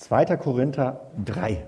2. Korinther 3.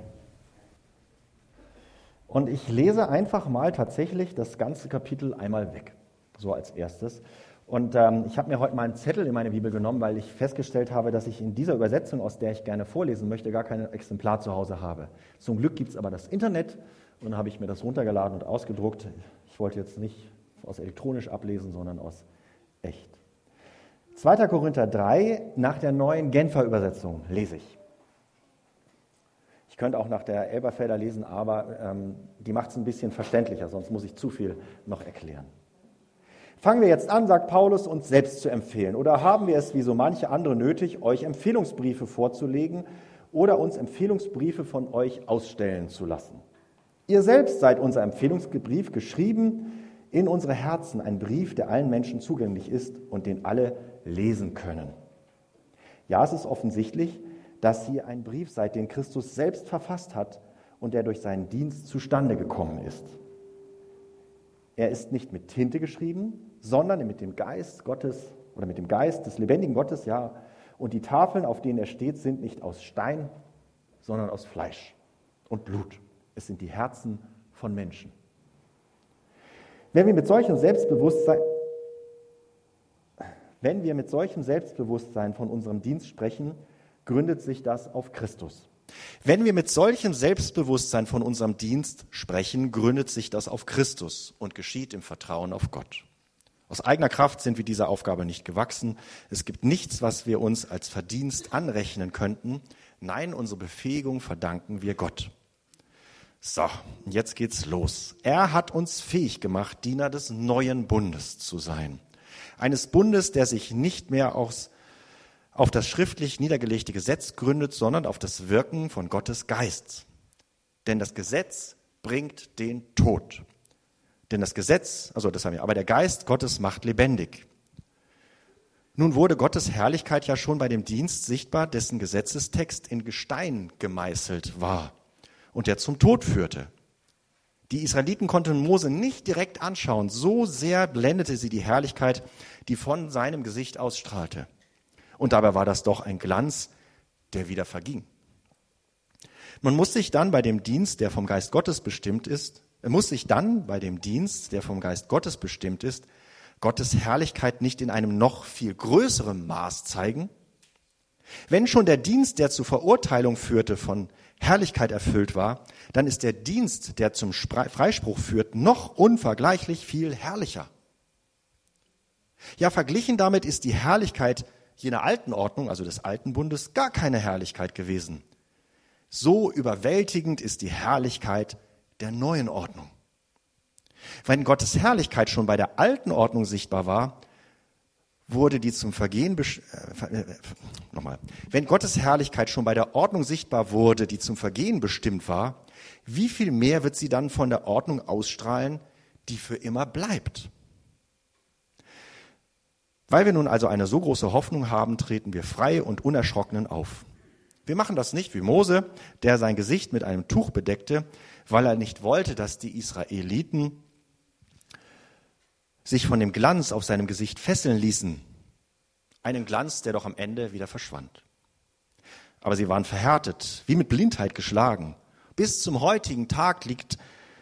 Und ich lese einfach mal tatsächlich das ganze Kapitel einmal weg, so als erstes. Und ich habe mir heute mal einen Zettel in meine Bibel genommen, weil ich festgestellt habe, dass ich in dieser Übersetzung, aus der ich gerne vorlesen möchte, gar kein Exemplar zu Hause habe. Zum Glück gibt es aber das Internet und dann habe ich mir das runtergeladen und ausgedruckt. Ich wollte jetzt nicht aus elektronisch ablesen, sondern aus echt. 2. Korinther 3 nach der neuen Genfer Übersetzung lese ich. Ich könnte auch nach der Elberfelder lesen, aber die macht es ein bisschen verständlicher, sonst muss ich zu viel noch erklären. Fangen wir jetzt an, sagt Paulus, uns selbst zu empfehlen. Oder haben wir es wie so manche andere nötig, euch Empfehlungsbriefe vorzulegen oder uns Empfehlungsbriefe von euch ausstellen zu lassen? Ihr selbst seid unser Empfehlungsbrief, geschrieben in unsere Herzen, ein Brief, der allen Menschen zugänglich ist und den alle lesen können. Ja, es ist offensichtlich, dass ihr ein Brief seid, den Christus selbst verfasst hat und der durch seinen Dienst zustande gekommen ist. Er ist nicht mit Tinte geschrieben, sondern mit dem Geist Gottes oder mit dem Geist des lebendigen Gottes, ja. Und die Tafeln, auf denen er steht, sind nicht aus Stein, sondern aus Fleisch und Blut. Es sind die Herzen von Menschen. Wenn wir mit solchem Selbstbewusstsein von unserem Dienst sprechen, gründet sich das auf Christus. Wenn wir mit solchem Selbstbewusstsein von unserem Dienst sprechen, gründet sich das auf Christus und geschieht im Vertrauen auf Gott. Aus eigener Kraft sind wir dieser Aufgabe nicht gewachsen. Es gibt nichts, was wir uns als Verdienst anrechnen könnten. Nein, unsere Befähigung verdanken wir Gott. So, jetzt geht's los. Er hat uns fähig gemacht, Diener des neuen Bundes zu sein. Eines Bundes, der sich nicht mehr auf das schriftlich niedergelegte Gesetz gründet, sondern auf das Wirken von Gottes Geist. Denn das Gesetz bringt den Tod. Aber der Geist Gottes macht lebendig. Nun wurde Gottes Herrlichkeit ja schon bei dem Dienst sichtbar, dessen Gesetzestext in Gestein gemeißelt war und der zum Tod führte. Die Israeliten konnten Mose nicht direkt anschauen, so sehr blendete sie die Herrlichkeit, die von seinem Gesicht ausstrahlte. Und dabei war das doch ein Glanz, der wieder verging. Man muss sich dann bei dem Dienst, der vom Geist Gottes bestimmt ist, Gottes Herrlichkeit nicht in einem noch viel größeren Maß zeigen. Wenn schon der Dienst, der zur Verurteilung führte, von Herrlichkeit erfüllt war, dann ist der Dienst, der zum Freispruch führt, noch unvergleichlich viel herrlicher. Ja, verglichen damit ist die Herrlichkeit jener alten Ordnung, also des alten Bundes, gar keine Herrlichkeit gewesen. So überwältigend ist die Herrlichkeit der neuen Ordnung. Wenn Gottes Herrlichkeit schon bei der alten Ordnung sichtbar war, Wenn Gottes Herrlichkeit schon bei der Ordnung sichtbar wurde, die zum Vergehen bestimmt war, wie viel mehr wird sie dann von der Ordnung ausstrahlen, die für immer bleibt? Weil wir nun also eine so große Hoffnung haben, treten wir frei und unerschrocken auf. Wir machen das nicht wie Mose, der sein Gesicht mit einem Tuch bedeckte, weil er nicht wollte, dass die Israeliten sich von dem Glanz auf seinem Gesicht fesseln ließen. Einen Glanz, der doch am Ende wieder verschwand. Aber sie waren verhärtet, wie mit Blindheit geschlagen. Bis zum heutigen Tag liegt,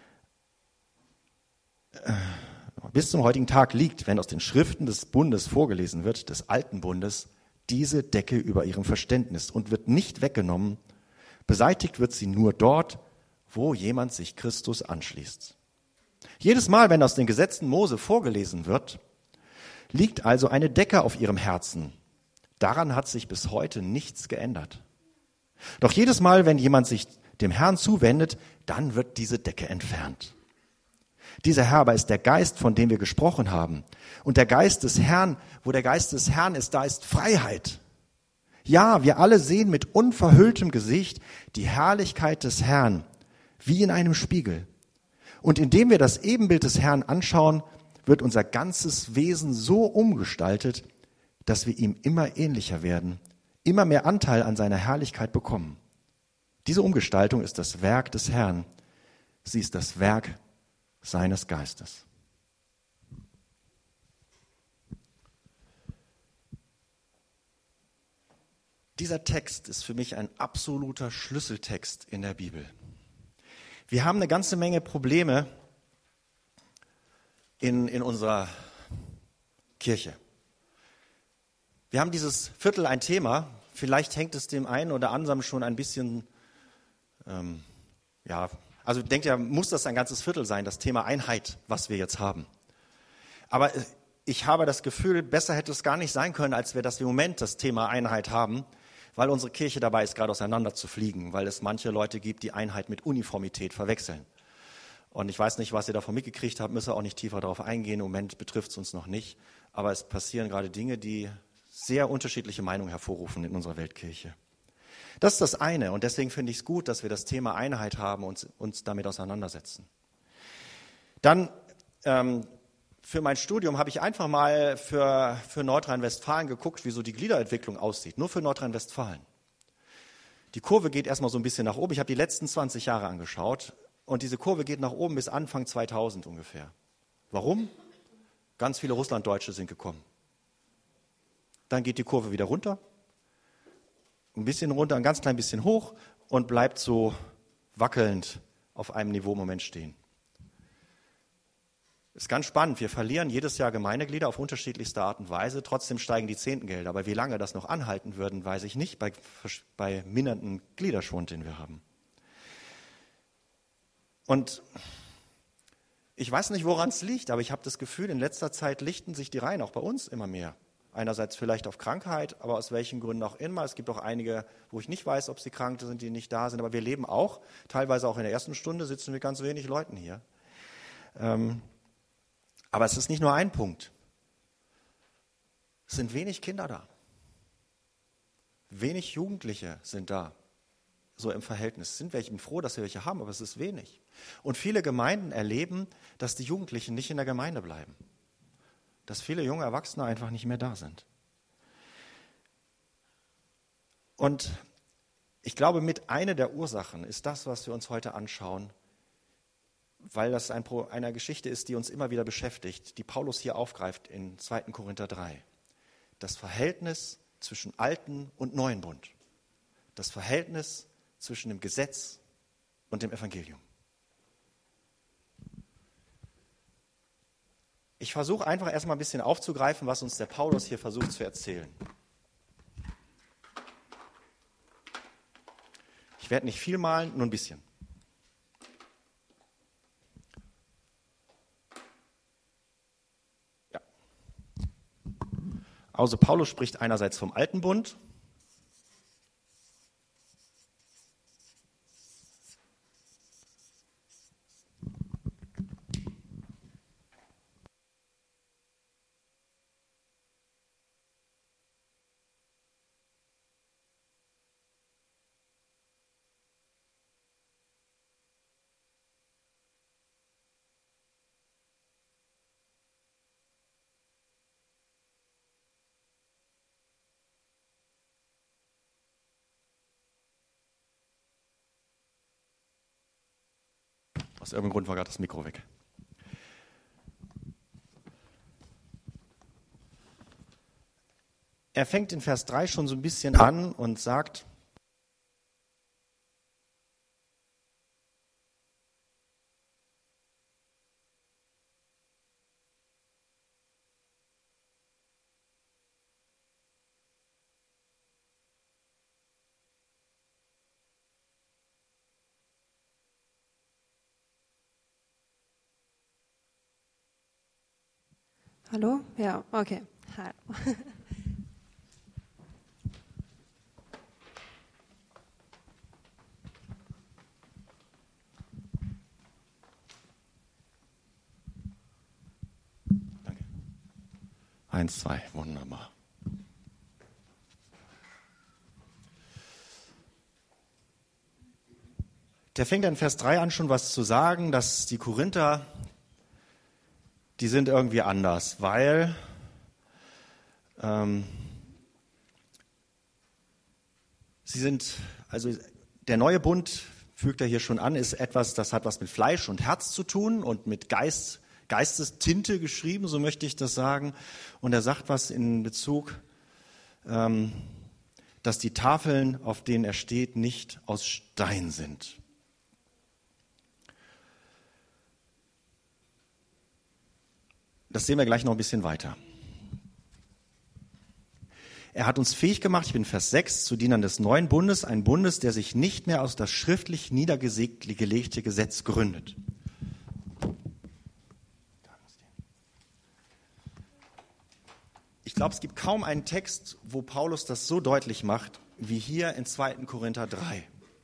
wenn aus den Schriften des Bundes vorgelesen wird, des alten Bundes, diese Decke über ihrem Verständnis und wird nicht weggenommen. Beseitigt wird sie nur dort, wo jemand sich Christus anschließt. Jedes Mal, wenn aus den Gesetzen Mose vorgelesen wird, liegt also eine Decke auf ihrem Herzen. Daran hat sich bis heute nichts geändert. Doch jedes Mal, wenn jemand sich dem Herrn zuwendet, dann wird diese Decke entfernt. Dieser Herr aber ist der Geist, von dem wir gesprochen haben. Und der Geist des Herrn, wo der Geist des Herrn ist, da ist Freiheit. Ja, wir alle sehen mit unverhülltem Gesicht die Herrlichkeit des Herrn, wie in einem Spiegel. Und indem wir das Ebenbild des Herrn anschauen, wird unser ganzes Wesen so umgestaltet, dass wir ihm immer ähnlicher werden, immer mehr Anteil an seiner Herrlichkeit bekommen. Diese Umgestaltung ist das Werk des Herrn. Sie ist das Werk seines Geistes. Dieser Text ist für mich ein absoluter Schlüsseltext in der Bibel. Wir haben eine ganze Menge Probleme in unserer Kirche. Wir haben dieses Viertel ein Thema, vielleicht hängt es dem einen oder anderen schon ein bisschen, also denkt ihr, muss das ein ganzes Viertel sein, das Thema Einheit, was wir jetzt haben. Aber ich habe das Gefühl, besser hätte es gar nicht sein können, als wir das im Moment das Thema Einheit haben, weil unsere Kirche dabei ist, gerade auseinander zu fliegen, weil es manche Leute gibt, die Einheit mit Uniformität verwechseln. Und ich weiß nicht, was ihr davon mitgekriegt habt, müsst ihr auch nicht tiefer darauf eingehen, im Moment betrifft es uns noch nicht, aber es passieren gerade Dinge, die sehr unterschiedliche Meinungen hervorrufen in unserer Weltkirche. Das ist das eine und deswegen finde ich es gut, dass wir das Thema Einheit haben und uns damit auseinandersetzen. Dann für mein Studium habe ich einfach mal für Nordrhein-Westfalen geguckt, wie so die Gliederentwicklung aussieht, nur für Nordrhein-Westfalen. Die Kurve geht erstmal so ein bisschen nach oben, ich habe die letzten 20 Jahre angeschaut und diese Kurve geht nach oben bis Anfang 2000 ungefähr. Warum? Ganz viele Russlanddeutsche sind gekommen. Dann geht die Kurve wieder runter, ein bisschen runter, ein ganz klein bisschen hoch und bleibt so wackelnd auf einem Niveau im Moment stehen. Ist ganz spannend, wir verlieren jedes Jahr Gemeindeglieder auf unterschiedlichste Art und Weise, trotzdem steigen die Zehntengelder. Aber wie lange das noch anhalten würden, weiß ich nicht, bei mindernden Gliederschwund, den wir haben. Und ich weiß nicht, woran es liegt, aber ich habe das Gefühl, in letzter Zeit lichten sich die Reihen auch bei uns immer mehr. Einerseits vielleicht auf Krankheit, aber aus welchen Gründen auch immer. Es gibt auch einige, wo ich nicht weiß, ob sie krank sind, die nicht da sind. Aber wir leben auch, teilweise auch in der ersten Stunde sitzen wir ganz wenig Leuten hier. Aber es ist nicht nur ein Punkt. Es sind wenig Kinder da. Wenig Jugendliche sind da, so im Verhältnis. Es sind welche, ich bin froh, dass wir welche haben, aber es ist wenig. Und viele Gemeinden erleben, dass die Jugendlichen nicht in der Gemeinde bleiben. Dass viele junge Erwachsene einfach nicht mehr da sind. Und ich glaube, mit einer der Ursachen ist das, was wir uns heute anschauen, weil das eine Geschichte ist, die uns immer wieder beschäftigt, die Paulus hier aufgreift in 2. Korinther 3. Das Verhältnis zwischen Alten und Neuen Bund. Das Verhältnis zwischen dem Gesetz und dem Evangelium. Ich versuche einfach erstmal ein bisschen aufzugreifen, was uns der Paulus hier versucht zu erzählen. Ich werde nicht viel malen, nur ein bisschen. Ja. Also Paulus spricht einerseits vom Alten Bund. Aus irgendeinem Grund war gerade das Mikro weg. Er fängt in Vers 3 schon so ein bisschen an und sagt, Hallo? Ja, okay. Hallo. Danke. 1, 2, wunderbar. Der fängt in Vers 3 an, schon was zu sagen, dass die Korinther, die sind irgendwie anders, weil sie sind, also der neue Bund, fügt er hier schon an, ist etwas, das hat was mit Fleisch und Herz zu tun und mit Geistestinte geschrieben, so möchte ich das sagen. Und er sagt was in Bezug, dass dass die Tafeln, auf denen er steht, nicht aus Stein sind. Das sehen wir gleich noch ein bisschen weiter. Er hat uns fähig gemacht, ich bin Vers 6, zu Dienern des neuen Bundes, ein Bundes, der sich nicht mehr aus das schriftlich niedergelegte Gesetz gründet. Ich glaube, es gibt kaum einen Text, wo Paulus das so deutlich macht, wie hier in 2. Korinther 3.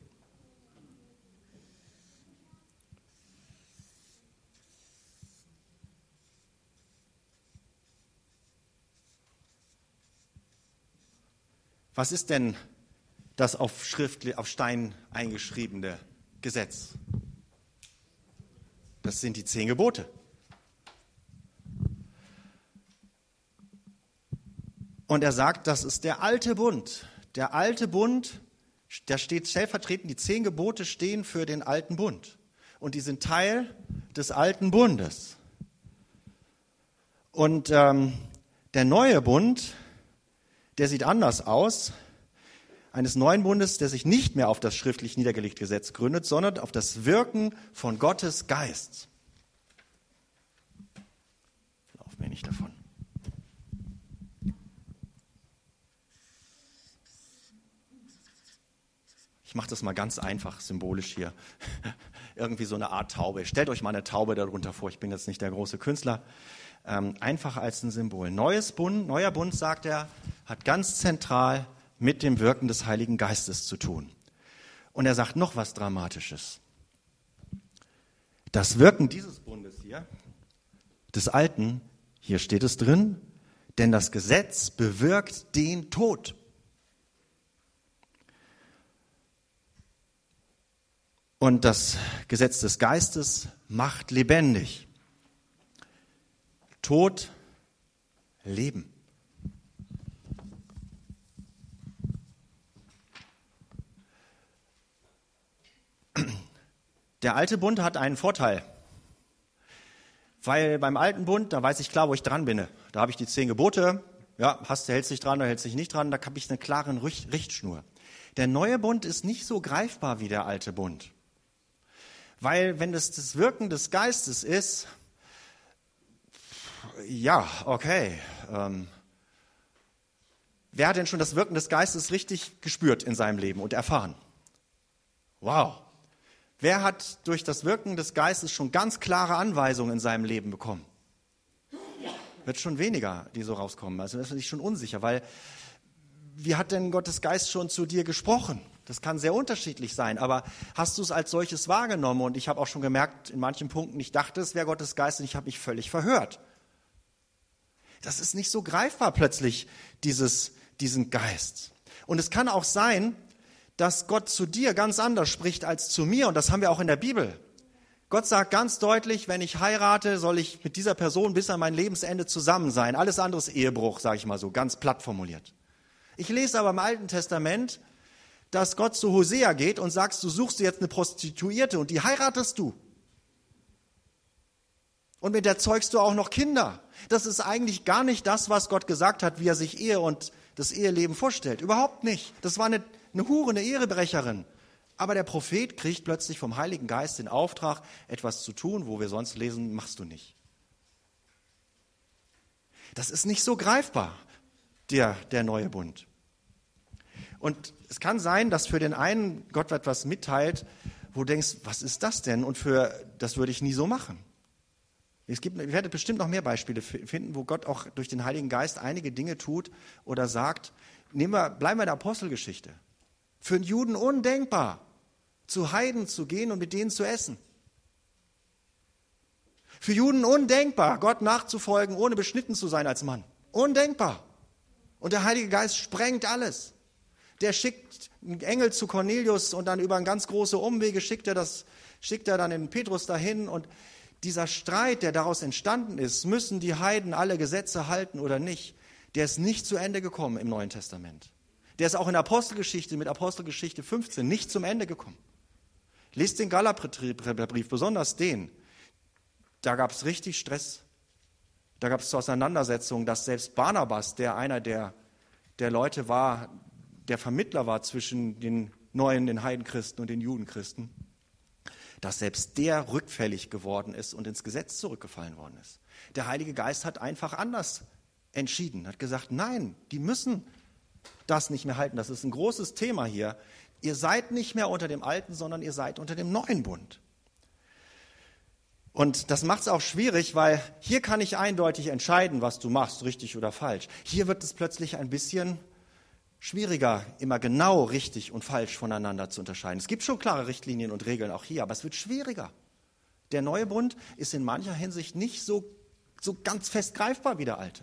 Was ist denn das auf Stein eingeschriebene Gesetz? Das sind die 10 Gebote. Und er sagt, das ist der alte Bund. Der alte Bund, da steht stellvertretend, die 10 Gebote stehen für den alten Bund. Und die sind Teil des alten Bundes. Und der neue Bund, der sieht anders aus, eines neuen Bundes, der sich nicht mehr auf das schriftlich niedergelegte Gesetz gründet, sondern auf das Wirken von Gottes Geist. Lauf mir nicht davon. Ich mache das mal ganz einfach, symbolisch hier. Irgendwie so eine Art Taube. Stellt euch mal eine Taube darunter vor. Ich bin jetzt nicht der große Künstler. Einfach als ein Symbol. Neuer Bund, sagt er, hat ganz zentral mit dem Wirken des Heiligen Geistes zu tun. Und er sagt noch was Dramatisches. Das Wirken dieses Bundes hier, des Alten, hier steht es drin, denn das Gesetz bewirkt den Tod. Und das Gesetz des Geistes macht lebendig. Tod, Leben. Der alte Bund hat einen Vorteil, weil beim alten Bund, da weiß ich klar, wo ich dran bin. Da habe ich die 10 Gebote, ja, hältst dich dran oder hältst dich nicht dran, da habe ich eine klare Richtschnur. Der neue Bund ist nicht so greifbar wie der alte Bund, weil wenn es das Wirken des Geistes ist, ja, okay. Wer hat denn schon das Wirken des Geistes richtig gespürt in seinem Leben und erfahren? Wow. Wer hat durch das Wirken des Geistes schon ganz klare Anweisungen in seinem Leben bekommen? Wird schon weniger, die so rauskommen. Also das ist ich schon unsicher, weil wie hat denn Gottes Geist schon zu dir gesprochen? Das kann sehr unterschiedlich sein, aber hast du es als solches wahrgenommen? Und ich habe auch schon gemerkt, in manchen Punkten, ich dachte, es wäre Gottes Geist und ich habe mich völlig verhört. Das ist nicht so greifbar plötzlich, diesen Geist. Und es kann auch sein, dass Gott zu dir ganz anders spricht als zu mir. Und das haben wir auch in der Bibel. Gott sagt ganz deutlich, wenn ich heirate, soll ich mit dieser Person bis an mein Lebensende zusammen sein. Alles andere ist Ehebruch, sage ich mal so, ganz platt formuliert. Ich lese aber im Alten Testament, dass Gott zu Hosea geht und sagt, du suchst dir jetzt eine Prostituierte und die heiratest du. Und mit der zeugst du auch noch Kinder. Das ist eigentlich gar nicht das, was Gott gesagt hat, wie er sich Ehe und das Eheleben vorstellt. Überhaupt nicht. Das war eine Hure, eine Ehebrecherin. Aber der Prophet kriegt plötzlich vom Heiligen Geist den Auftrag, etwas zu tun, wo wir sonst lesen, machst du nicht. Das ist nicht so greifbar, der neue Bund. Und es kann sein, dass für den einen Gott etwas mitteilt, wo du denkst, was ist das denn? Und das würde ich nie so machen. Ihr werdet bestimmt noch mehr Beispiele finden, wo Gott auch durch den Heiligen Geist einige Dinge tut oder sagt. Bleiben wir in der Apostelgeschichte. Für einen Juden undenkbar, zu Heiden zu gehen und mit denen zu essen. Für Juden undenkbar, Gott nachzufolgen, ohne beschnitten zu sein als Mann. Undenkbar. Und der Heilige Geist sprengt alles. Der schickt einen Engel zu Cornelius und dann über ganz große Umwege schickt er dann den Petrus dahin. Und dieser Streit, der daraus entstanden ist, müssen die Heiden alle Gesetze halten oder nicht, der ist nicht zu Ende gekommen im Neuen Testament. Der ist auch in der Apostelgeschichte, mit Apostelgeschichte 15, nicht zum Ende gekommen. Lest den Galaterbrief, besonders den. Da gab es richtig Stress. Da gab es Auseinandersetzungen, dass selbst Barnabas, der einer der Leute war, der Vermittler war zwischen den Heidenchristen und den Judenchristen, dass selbst der rückfällig geworden ist und ins Gesetz zurückgefallen worden ist. Der Heilige Geist hat einfach anders entschieden, hat gesagt, nein, die müssen das nicht mehr halten. Das ist ein großes Thema hier. Ihr seid nicht mehr unter dem Alten, sondern ihr seid unter dem neuen Bund. Und das macht es auch schwierig, weil hier kann ich eindeutig entscheiden, was du machst, richtig oder falsch. Hier wird es plötzlich ein bisschen schwieriger, immer genau richtig und falsch voneinander zu unterscheiden. Es gibt schon klare Richtlinien und Regeln auch hier, aber es wird schwieriger. Der neue Bund ist in mancher Hinsicht nicht so ganz fest greifbar wie der alte.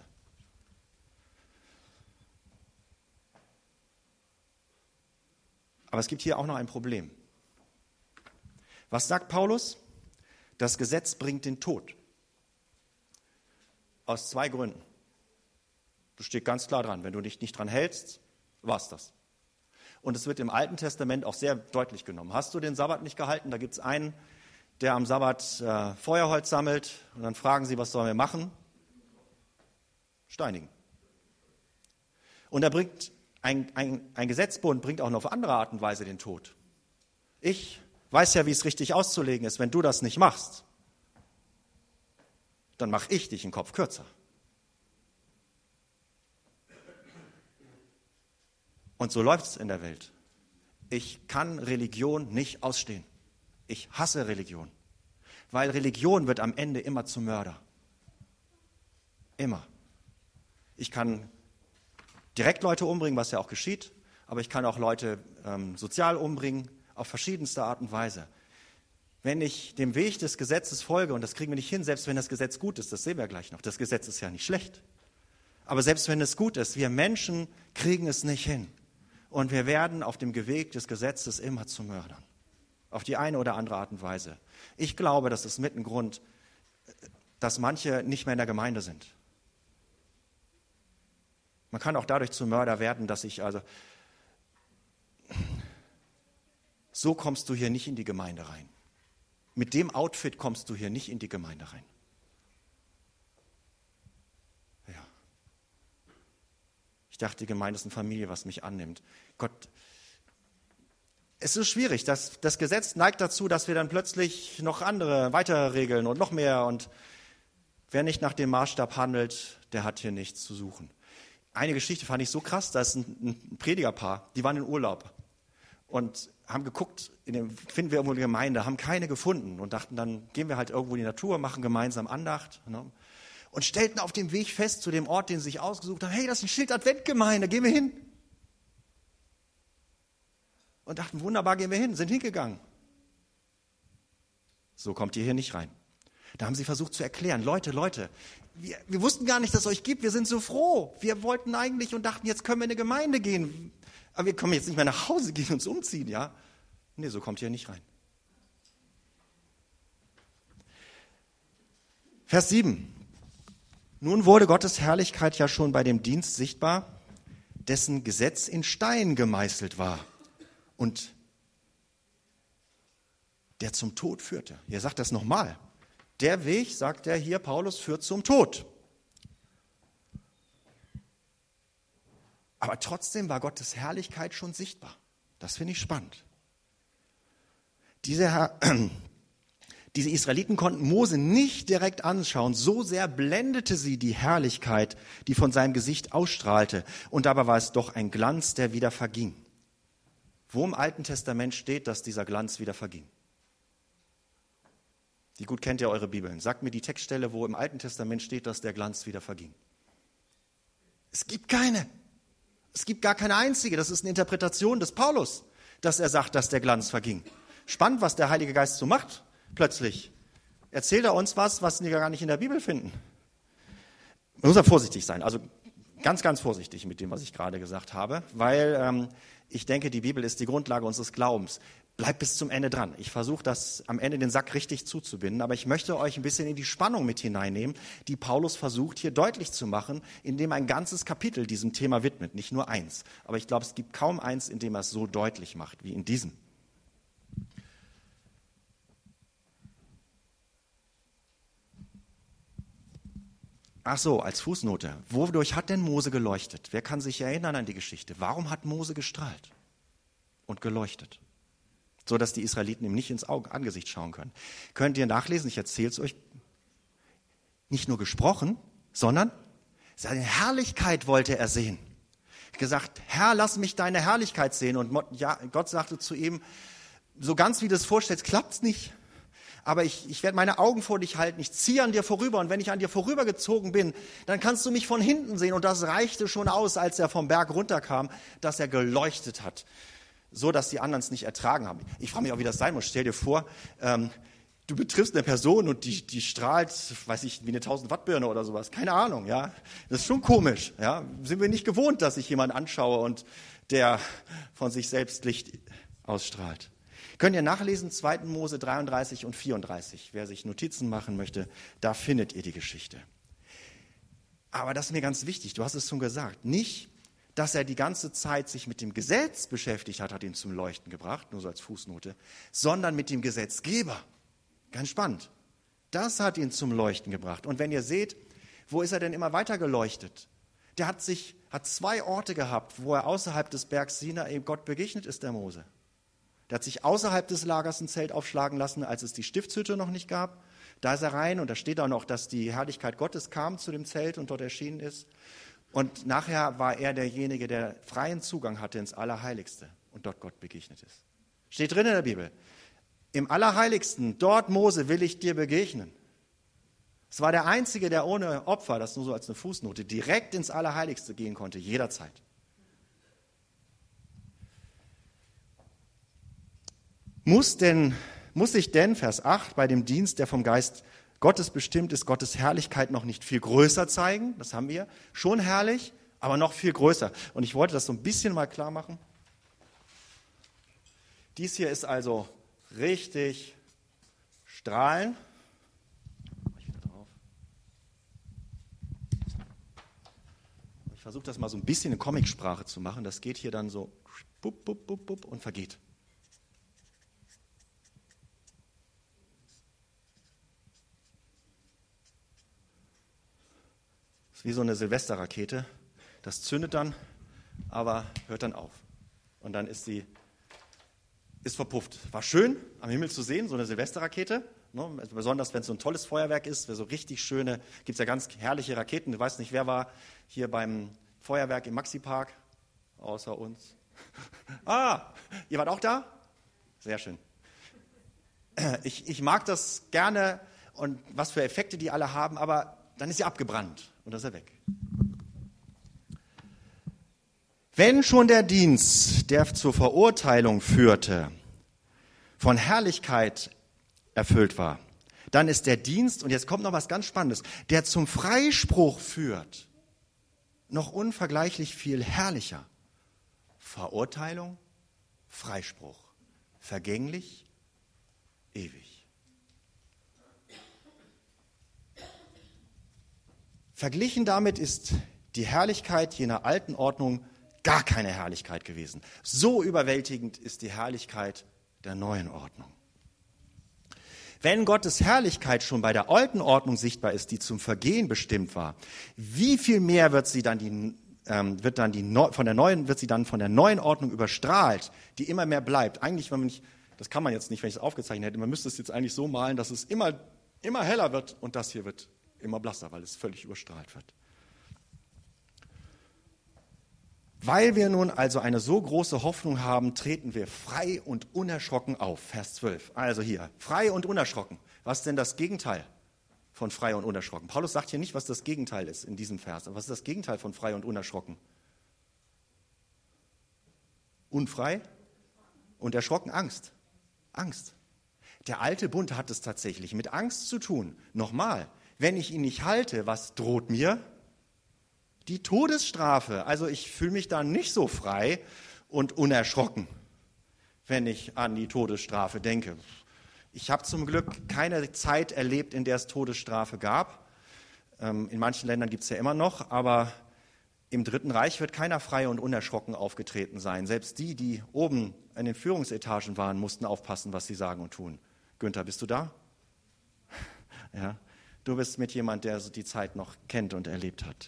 Aber es gibt hier auch noch ein Problem. Was sagt Paulus? Das Gesetz bringt den Tod. Aus 2 Gründen. Das steht ganz klar dran. Wenn du dich nicht dran hältst, war's das. Und es wird im Alten Testament auch sehr deutlich genommen. Hast du den Sabbat nicht gehalten? Da gibt es einen, der am Sabbat Feuerholz sammelt. Und dann fragen sie, was sollen wir machen? Steinigen. Und er bringt ein Gesetzbund bringt auch noch auf andere Art und Weise den Tod. Ich weiß ja, wie es richtig auszulegen ist. Wenn du das nicht machst, dann mache ich dich den Kopf kürzer. Und so läuft es in der Welt. Ich kann Religion nicht ausstehen. Ich hasse Religion. Weil Religion wird am Ende immer zum Mörder. Immer. Ich kann direkt Leute umbringen, was ja auch geschieht, aber ich kann auch Leute sozial umbringen, auf verschiedenste Art und Weise. Wenn ich dem Weg des Gesetzes folge, und das kriegen wir nicht hin, selbst wenn das Gesetz gut ist, das sehen wir gleich noch, das Gesetz ist ja nicht schlecht, aber selbst wenn es gut ist, wir Menschen kriegen es nicht hin und wir werden auf dem Weg des Gesetzes immer zu Mördern, auf die eine oder andere Art und Weise. Ich glaube, das ist mit ein Grund, dass manche nicht mehr in der Gemeinde sind. Man kann auch dadurch zu Mörder werden, dass so kommst du hier nicht in die Gemeinde rein. Mit dem Outfit kommst du hier nicht in die Gemeinde rein. Ja. Ich dachte, die Gemeinde ist eine Familie, was mich annimmt. Gott, es ist schwierig. Das Gesetz neigt dazu, dass wir dann plötzlich noch weitere Regeln und noch mehr. Und wer nicht nach dem Maßstab handelt, der hat hier nichts zu suchen. Eine Geschichte fand ich so krass, da ist ein Predigerpaar, die waren in Urlaub und haben geguckt, finden wir irgendwo eine Gemeinde, haben keine gefunden und dachten, dann gehen wir halt irgendwo in die Natur, machen gemeinsam Andacht, ne? Und stellten auf dem Weg fest zu dem Ort, den sie sich ausgesucht haben, hey, das ist ein Schild Adventgemeinde, gehen wir hin. Und dachten, wunderbar, gehen wir hin, sind hingegangen. So kommt ihr hier nicht rein. Da haben sie versucht zu erklären, Leute, wir wussten gar nicht, dass es euch gibt, wir sind so froh. Wir wollten eigentlich und dachten, jetzt können wir in eine Gemeinde gehen. Aber wir können jetzt nicht mehr nach Hause gehen und uns umziehen, ja? Nee, so kommt ihr nicht rein. Vers 7. Nun wurde Gottes Herrlichkeit ja schon bei dem Dienst sichtbar, dessen Gesetz in Stein gemeißelt war und der zum Tod führte. Er sagt das nochmal. Der Weg, sagt er hier, Paulus, führt zum Tod. Aber trotzdem war Gottes Herrlichkeit schon sichtbar. Das finde ich spannend. Diese Israeliten konnten Mose nicht direkt anschauen. So sehr blendete sie die Herrlichkeit, die von seinem Gesicht ausstrahlte. Und dabei war es doch ein Glanz, der wieder verging. Wo im Alten Testament steht, dass dieser Glanz wieder verging? Wie gut kennt ihr eure Bibeln? Sagt mir die Textstelle, wo im Alten Testament steht, dass der Glanz wieder verging. Es gibt keine. Es gibt gar keine einzige. Das ist eine Interpretation des Paulus, dass er sagt, dass der Glanz verging. Spannend, was der Heilige Geist so macht, plötzlich. Erzählt er uns was wir gar nicht in der Bibel finden. Man muss ja vorsichtig sein, also ganz, ganz vorsichtig mit dem, was ich gerade gesagt habe, weil ich denke, die Bibel ist die Grundlage unseres Glaubens. Bleibt bis zum Ende dran. Ich versuche das am Ende den Sack richtig zuzubinden, aber ich möchte euch ein bisschen in die Spannung mit hineinnehmen, die Paulus versucht hier deutlich zu machen, indem er ein ganzes Kapitel diesem Thema widmet, nicht nur eins. Aber ich glaube, es gibt kaum eins, in dem er es so deutlich macht wie in diesem. Ach so, als Fußnote. Wodurch hat denn Mose geleuchtet? Wer kann sich erinnern an die Geschichte? Warum hat Mose gestrahlt und geleuchtet? So dass die Israeliten ihm nicht ins Angesicht schauen können. Könnt ihr nachlesen, ich erzähle es euch. Nicht nur gesprochen, sondern seine Herrlichkeit wollte er sehen. Er hat gesagt, Herr, lass mich deine Herrlichkeit sehen. Und Gott sagte zu ihm, so ganz wie du es vorstellst, klappt es nicht. Aber ich werde meine Augen vor dich halten, ich ziehe an dir vorüber und wenn ich an dir vorübergezogen bin, dann kannst du mich von hinten sehen. Und das reichte schon aus, als er vom Berg runterkam, dass er geleuchtet hat, so dass die anderen es nicht ertragen haben. Ich frage mich auch, wie das sein muss. Stell dir vor, du betriffst eine Person und die strahlt, weiß ich, wie eine 1000-Watt-Birne oder sowas. Keine Ahnung, ja. Das ist schon komisch, ja. Sind wir nicht gewohnt, dass ich jemanden anschaue und der von sich selbst Licht ausstrahlt. Könnt ihr nachlesen, 2. Mose 33 und 34. Wer sich Notizen machen möchte, da findet ihr die Geschichte. Aber das ist mir ganz wichtig, du hast es schon gesagt. Nicht, dass er die ganze Zeit sich mit dem Gesetz beschäftigt hat ihn zum Leuchten gebracht, nur so als Fußnote, sondern mit dem Gesetzgeber. Ganz spannend. Das hat ihn zum Leuchten gebracht. Und wenn ihr seht, wo ist er denn immer weiter geleuchtet? Der hat 2 Orte gehabt, wo er außerhalb des Bergs Sinai Gott begegnet ist, der Mose. Der hat sich außerhalb des Lagers ein Zelt aufschlagen lassen, als es die Stiftshütte noch nicht gab. Da ist er rein und da steht auch noch, dass die Herrlichkeit Gottes kam zu dem Zelt und dort erschienen ist. Und nachher war er derjenige, der freien Zugang hatte ins Allerheiligste und dort Gott begegnet ist. Steht drin in der Bibel. Im Allerheiligsten, dort Mose, will ich dir begegnen. Es war der Einzige, der ohne Opfer, das nur so als eine Fußnote, direkt ins Allerheiligste gehen konnte, jederzeit. Muss ich denn, Vers 8, bei dem Dienst, der vom Geist Gottes bestimmt ist, Gottes Herrlichkeit noch nicht viel größer zeigen? Das haben wir. Schon herrlich, aber noch viel größer. Und ich wollte das so ein bisschen mal klar machen. Dies hier ist also richtig strahlen. Ich versuche das mal so ein bisschen in Comicsprache zu machen. Das geht hier dann so bup, bup, bup, bup und vergeht. Das ist wie so eine Silvesterrakete. Das zündet dann, aber hört dann auf. Und dann ist verpufft. War schön, am Himmel zu sehen, so eine Silvesterrakete. Ne? Besonders, wenn es so ein tolles Feuerwerk ist, so richtig schöne, gibt es ja ganz herrliche Raketen. Ich weiß nicht, wer war hier beim Feuerwerk im Maxi-Park, außer uns. Ihr wart auch da? Sehr schön. Ich mag das gerne und was für Effekte die alle haben, aber dann ist sie abgebrannt und dann ist er weg. Wenn schon der Dienst, der zur Verurteilung führte, von Herrlichkeit erfüllt war, dann ist der Dienst, und jetzt kommt noch was ganz Spannendes, der zum Freispruch führt, noch unvergleichlich viel herrlicher. Verurteilung, Freispruch, vergänglich, ewig. Verglichen damit ist die Herrlichkeit jener alten Ordnung gar keine Herrlichkeit gewesen. So überwältigend ist die Herrlichkeit der neuen Ordnung. Wenn Gottes Herrlichkeit schon bei der alten Ordnung sichtbar ist, die zum Vergehen bestimmt war, wie viel mehr wird sie dann von der neuen Ordnung überstrahlt, die immer mehr bleibt. Eigentlich, das kann man jetzt nicht, wenn ich es aufgezeichnet hätte, man müsste es jetzt eigentlich so malen, dass es immer heller wird und das hier wird immer blasser, weil es völlig überstrahlt wird. Weil wir nun also eine so große Hoffnung haben, treten wir frei und unerschrocken auf. Vers 12. Also hier, frei und unerschrocken. Was ist denn das Gegenteil von frei und unerschrocken? Paulus sagt hier nicht, was das Gegenteil ist in diesem Vers. Aber was ist das Gegenteil von frei und unerschrocken? Unfrei und erschrocken, Angst. Angst. Der alte Bund hat es tatsächlich mit Angst zu tun. Nochmal, wenn ich ihn nicht halte, was droht mir? Die Todesstrafe. Also ich fühle mich da nicht so frei und unerschrocken, wenn ich an die Todesstrafe denke. Ich habe zum Glück keine Zeit erlebt, in der es Todesstrafe gab. In manchen Ländern gibt es ja immer noch, aber im Dritten Reich wird keiner frei und unerschrocken aufgetreten sein. Selbst die oben in den Führungsetagen waren, mussten aufpassen, was sie sagen und tun. Günther, bist du da? Ja, Du bist mit jemand, der die Zeit noch kennt und erlebt hat.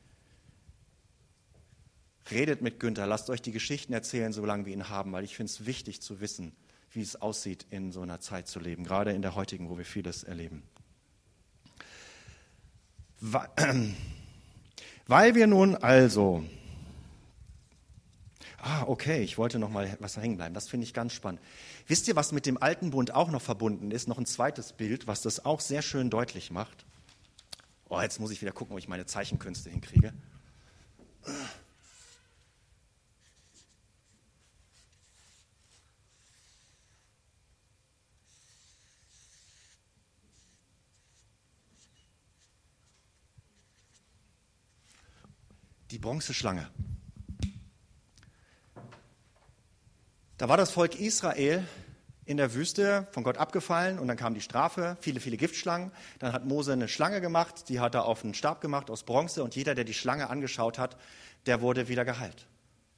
Redet mit Günther, lasst euch die Geschichten erzählen, solange wir ihn haben, weil ich finde es wichtig zu wissen, wie es aussieht, in so einer Zeit zu leben, gerade in der heutigen, wo wir vieles erleben. Weil wir nun also... okay, ich wollte noch mal was hängen bleiben. Das finde ich ganz spannend. Wisst ihr, was mit dem alten Bund auch noch verbunden ist? Noch ein zweites Bild, was das auch sehr schön deutlich macht. Jetzt muss ich wieder gucken, ob ich meine Zeichenkünste hinkriege. Die Bronzeschlange. Da war das Volk Israel in der Wüste von Gott abgefallen und dann kam die Strafe, viele, viele Giftschlangen. Dann hat Mose eine Schlange gemacht, die hat er auf einen Stab gemacht aus Bronze und jeder, der die Schlange angeschaut hat, der wurde wieder geheilt.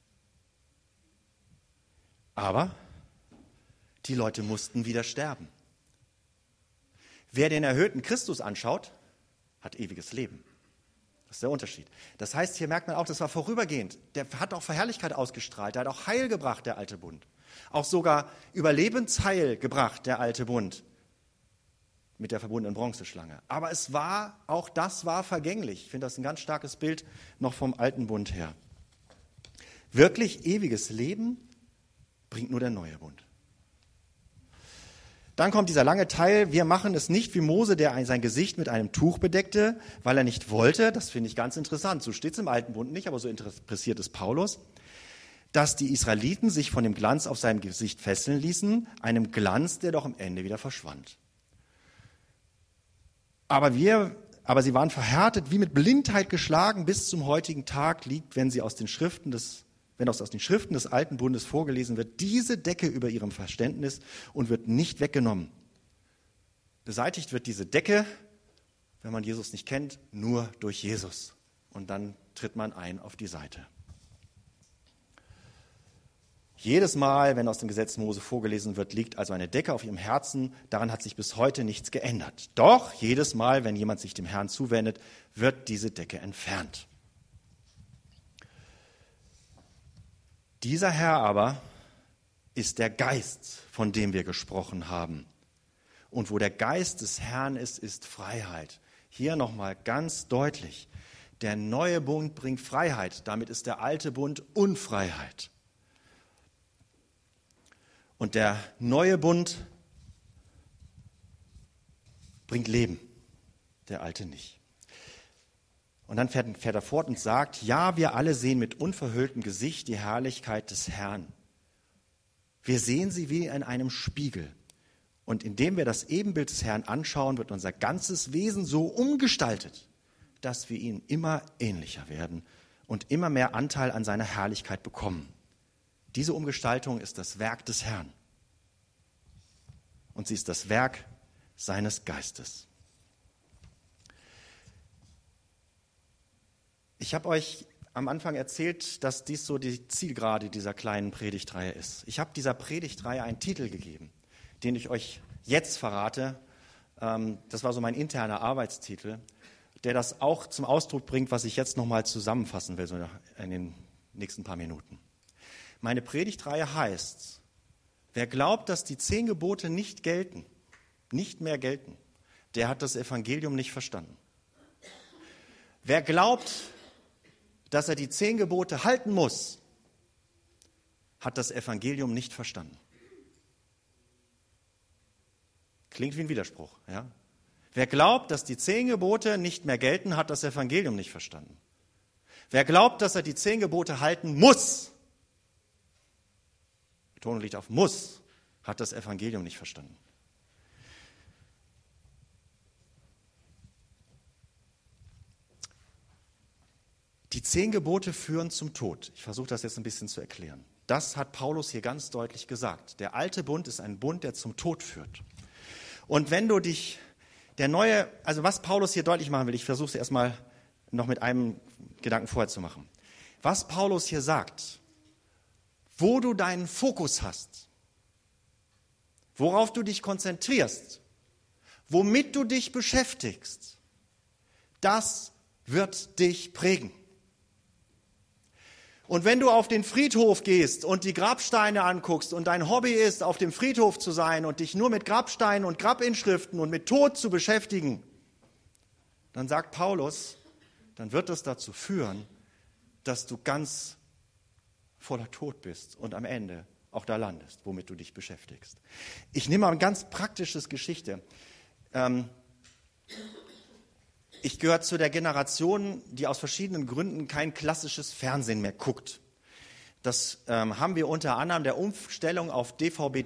Aber die Leute mussten wieder sterben. Wer den erhöhten Christus anschaut, hat ewiges Leben. Das ist der Unterschied. Das heißt, hier merkt man auch, das war vorübergehend. Der hat auch Herrlichkeit ausgestrahlt, der hat auch Heil gebracht, der alte Bund. Auch sogar Überlebensheil gebracht, der alte Bund, mit der verbundenen Bronzeschlange. Aber auch das war vergänglich. Ich finde das ein ganz starkes Bild noch vom alten Bund her. Wirklich ewiges Leben bringt nur der neue Bund. Dann kommt dieser lange Teil, wir machen es nicht wie Mose, der sein Gesicht mit einem Tuch bedeckte, weil er nicht wollte. Das finde ich ganz interessant. So steht es im Alten Bund nicht, aber so interessiert es Paulus, dass die Israeliten sich von dem Glanz auf seinem Gesicht fesseln ließen, einem Glanz, der doch am Ende wieder verschwand. Aber sie waren verhärtet, wie mit Blindheit geschlagen, bis zum heutigen Tag liegt, wenn aus den Schriften des Alten Bundes vorgelesen wird, diese Decke über ihrem Verständnis und wird nicht weggenommen. Beseitigt wird diese Decke, wenn man Jesus nicht kennt, nur durch Jesus. Und dann tritt man ein auf die Seite. Jedes Mal, wenn aus dem Gesetz Mose vorgelesen wird, liegt also eine Decke auf ihrem Herzen. Daran hat sich bis heute nichts geändert. Doch jedes Mal, wenn jemand sich dem Herrn zuwendet, wird diese Decke entfernt. Dieser Herr aber ist der Geist, von dem wir gesprochen haben. Und wo der Geist des Herrn ist, ist Freiheit. Hier nochmal ganz deutlich, der neue Bund bringt Freiheit, damit ist der alte Bund Unfreiheit. Und der neue Bund bringt Leben, der alte nicht. Und dann fährt er fort und sagt, ja, wir alle sehen mit unverhülltem Gesicht die Herrlichkeit des Herrn. Wir sehen sie wie in einem Spiegel. Und indem wir das Ebenbild des Herrn anschauen, wird unser ganzes Wesen so umgestaltet, dass wir ihm immer ähnlicher werden und immer mehr Anteil an seiner Herrlichkeit bekommen. Diese Umgestaltung ist das Werk des Herrn. Und sie ist das Werk seines Geistes. Ich habe euch am Anfang erzählt, dass dies so die Zielgerade dieser kleinen Predigtreihe ist. Ich habe dieser Predigtreihe einen Titel gegeben, den ich euch jetzt verrate. Das war so mein interner Arbeitstitel, der das auch zum Ausdruck bringt, was ich jetzt nochmal zusammenfassen will, so in den nächsten paar Minuten. Meine Predigtreihe heißt, wer glaubt, dass die 10 Gebote nicht mehr gelten, der hat das Evangelium nicht verstanden. Wer glaubt, dass er die 10 Gebote halten muss, hat das Evangelium nicht verstanden. Klingt wie ein Widerspruch, ja? Wer glaubt, dass die 10 Gebote nicht mehr gelten, hat das Evangelium nicht verstanden. Wer glaubt, dass er die 10 Gebote halten muss, Betonung liegt auf muss, hat das Evangelium nicht verstanden. Die 10 Gebote führen zum Tod. Ich versuche das jetzt ein bisschen zu erklären. Das hat Paulus hier ganz deutlich gesagt. Der alte Bund ist ein Bund, der zum Tod führt. Und wenn du was Paulus hier deutlich machen will, ich versuche es erstmal noch mit einem Gedanken vorher zu machen. Was Paulus hier sagt, wo du deinen Fokus hast, worauf du dich konzentrierst, womit du dich beschäftigst, das wird dich prägen. Und wenn du auf den Friedhof gehst und die Grabsteine anguckst und dein Hobby ist, auf dem Friedhof zu sein und dich nur mit Grabsteinen und Grabinschriften und mit Tod zu beschäftigen, dann sagt Paulus, dann wird das dazu führen, dass du ganz voller Tod bist und am Ende auch da landest, womit du dich beschäftigst. Ich nehme mal eine ganz praktische Geschichte. Ich gehöre zu der Generation, die aus verschiedenen Gründen kein klassisches Fernsehen mehr guckt. Das haben wir unter anderem der Umstellung auf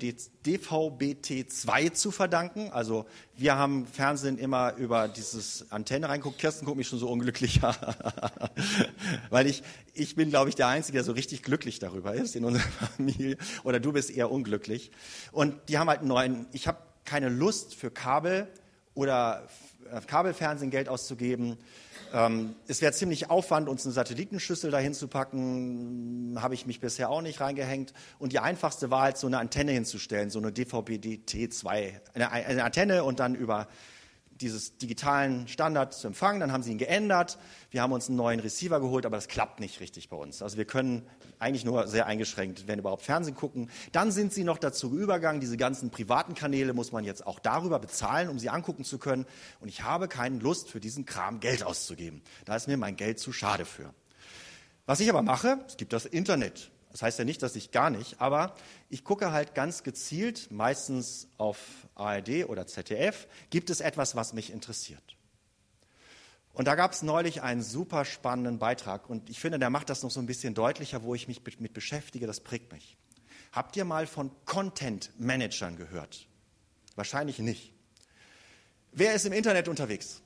DVB-T2 zu verdanken. Also wir haben Fernsehen immer über dieses Antenne reinguckt. Kirsten guckt mich schon so unglücklich, weil ich bin, glaube ich, der Einzige, der so richtig glücklich darüber ist in unserer Familie. Oder du bist eher unglücklich. Und die haben halt einen neuen, ich habe keine Lust für Kabel oder Kabelfernsehen Geld auszugeben. Es wäre ziemlich Aufwand, uns eine Satellitenschüssel dahin zu packen, habe ich mich bisher auch nicht reingehängt. Und die einfachste war halt, so eine Antenne hinzustellen, so eine DVB-T2, eine Antenne und dann über dieses digitalen Standard zu empfangen. Dann haben sie ihn geändert. Wir haben uns einen neuen Receiver geholt, aber das klappt nicht richtig bei uns. Also wir können eigentlich nur sehr eingeschränkt, wenn überhaupt, Fernsehen gucken. Dann sind sie noch dazu übergegangen, diese ganzen privaten Kanäle muss man jetzt auch darüber bezahlen, um sie angucken zu können. Und ich habe keine Lust, für diesen Kram Geld auszugeben. Da ist mir mein Geld zu schade für. Was ich aber mache, es gibt das Internet. Das heißt ja nicht, dass ich gar nicht, aber ich gucke halt ganz gezielt, meistens auf ARD oder ZDF, gibt es etwas, was mich interessiert. Und da gab es neulich einen super spannenden Beitrag und ich finde, der macht das noch so ein bisschen deutlicher, wo ich mich mit beschäftige, das prägt mich. Habt ihr mal von Content-Managern gehört? Wahrscheinlich nicht. Wer ist im Internet unterwegs?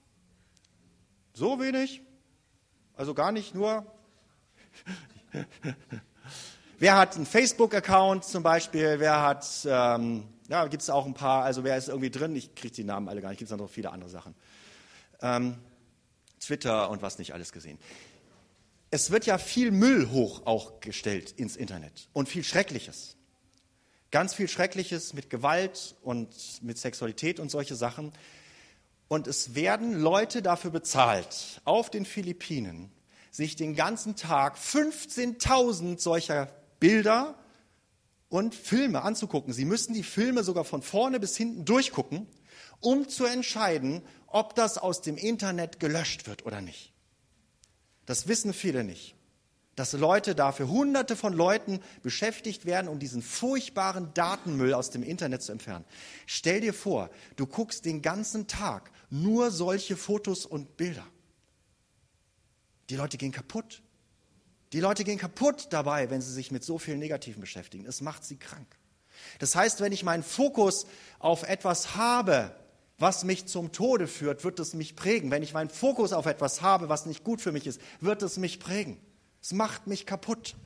So wenig? Also gar nicht nur... Wer hat einen Facebook-Account zum Beispiel? Wer hat, gibt es auch ein paar, also wer ist irgendwie drin? Ich kriege die Namen alle gar nicht, gibt es noch viele andere Sachen. Twitter und was nicht alles gesehen. Es wird ja viel Müll hoch auch gestellt ins Internet und viel Schreckliches. Ganz viel Schreckliches mit Gewalt und mit Sexualität und solche Sachen. Und es werden Leute dafür bezahlt, auf den Philippinen, sich den ganzen Tag 15.000 solcher Bilder und Filme anzugucken. Sie müssen die Filme sogar von vorne bis hinten durchgucken, um zu entscheiden, ob das aus dem Internet gelöscht wird oder nicht. Das wissen viele nicht. Dass Leute dafür, Hunderte von Leuten beschäftigt werden, um diesen furchtbaren Datenmüll aus dem Internet zu entfernen. Stell dir vor, du guckst den ganzen Tag nur solche Fotos und Bilder. Die Leute gehen kaputt. Die Leute gehen kaputt dabei, wenn sie sich mit so vielen Negativen beschäftigen. Es macht sie krank. Das heißt, wenn ich meinen Fokus auf etwas habe, was mich zum Tode führt, wird es mich prägen. Wenn ich meinen Fokus auf etwas habe, was nicht gut für mich ist, wird es mich prägen. Es macht mich kaputt.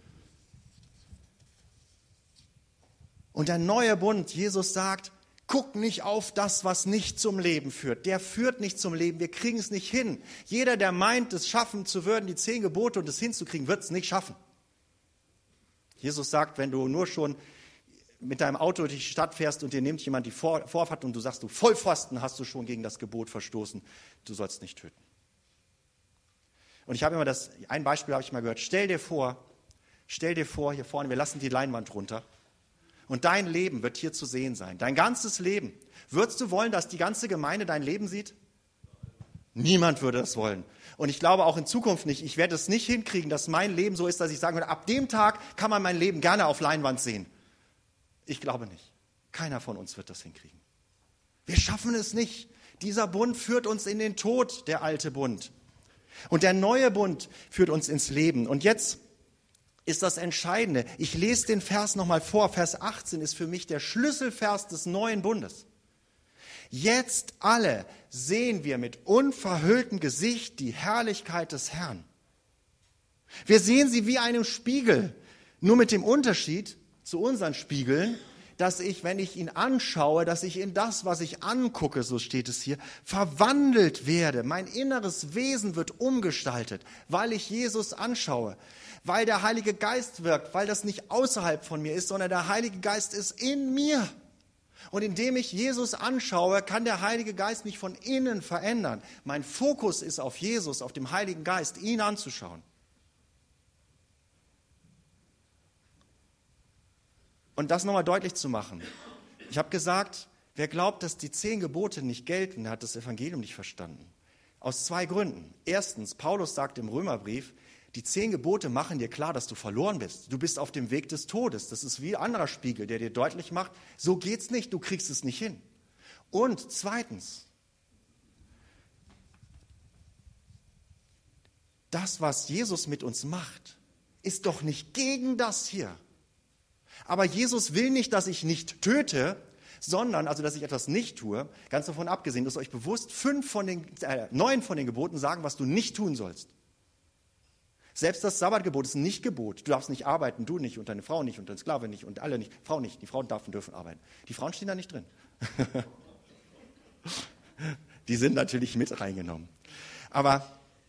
Und der neue Bund, Jesus sagt, guck nicht auf das, was nicht zum Leben führt. Der führt nicht zum Leben, wir kriegen es nicht hin. Jeder, der meint, es schaffen zu würden, die 10 Gebote und es hinzukriegen, wird es nicht schaffen. Jesus sagt, wenn du nur schon mit deinem Auto durch die Stadt fährst und dir nimmt jemand die Vorfahrt und du sagst, du Vollpfosten, hast du schon gegen das Gebot verstoßen, du sollst nicht töten. Und ich habe immer ein Beispiel habe ich mal gehört, stell dir vor, hier vorne, wir lassen die Leinwand runter. Und dein Leben wird hier zu sehen sein. Dein ganzes Leben. Würdest du wollen, dass die ganze Gemeinde dein Leben sieht? Niemand würde das wollen. Und ich glaube auch in Zukunft nicht. Ich werde es nicht hinkriegen, dass mein Leben so ist, dass ich sagen würde, ab dem Tag kann man mein Leben gerne auf Leinwand sehen. Ich glaube nicht. Keiner von uns wird das hinkriegen. Wir schaffen es nicht. Dieser Bund führt uns in den Tod, der alte Bund. Und der neue Bund führt uns ins Leben. Und jetzt ist das Entscheidende. Ich lese den Vers nochmal vor. Vers 18 ist für mich der Schlüsselvers des neuen Bundes. Jetzt alle sehen wir mit unverhülltem Gesicht die Herrlichkeit des Herrn. Wir sehen sie wie einem Spiegel, nur mit dem Unterschied zu unseren Spiegeln, dass ich, wenn ich ihn anschaue, dass ich in das, was ich angucke, so steht es hier, verwandelt werde. Mein inneres Wesen wird umgestaltet, weil ich Jesus anschaue, weil der Heilige Geist wirkt, weil das nicht außerhalb von mir ist, sondern der Heilige Geist ist in mir. Und indem ich Jesus anschaue, kann der Heilige Geist mich von innen verändern. Mein Fokus ist auf Jesus, auf dem Heiligen Geist, ihn anzuschauen. Und das nochmal deutlich zu machen. Ich habe gesagt, wer glaubt, dass die 10 Gebote nicht gelten, der hat das Evangelium nicht verstanden. Aus 2 Gründen. Erstens, Paulus sagt im Römerbrief, die 10 Gebote machen dir klar, dass du verloren bist. Du bist auf dem Weg des Todes. Das ist wie ein anderer Spiegel, der dir deutlich macht, so geht's nicht, du kriegst es nicht hin. Und zweitens, das, was Jesus mit uns macht, ist doch nicht gegen das hier. Aber Jesus will nicht, dass ich nicht töte, sondern, also dass ich etwas nicht tue, ganz davon abgesehen, ist euch bewusst, 9 von den Geboten sagen, was du nicht tun sollst. Selbst das Sabbatgebot ist nicht Gebot. Du darfst nicht arbeiten, du nicht und deine Frau nicht und dein Sklave nicht und alle nicht. Frau nicht, die Frauen dürfen arbeiten. Die Frauen stehen da nicht drin. Die sind natürlich mit reingenommen. Aber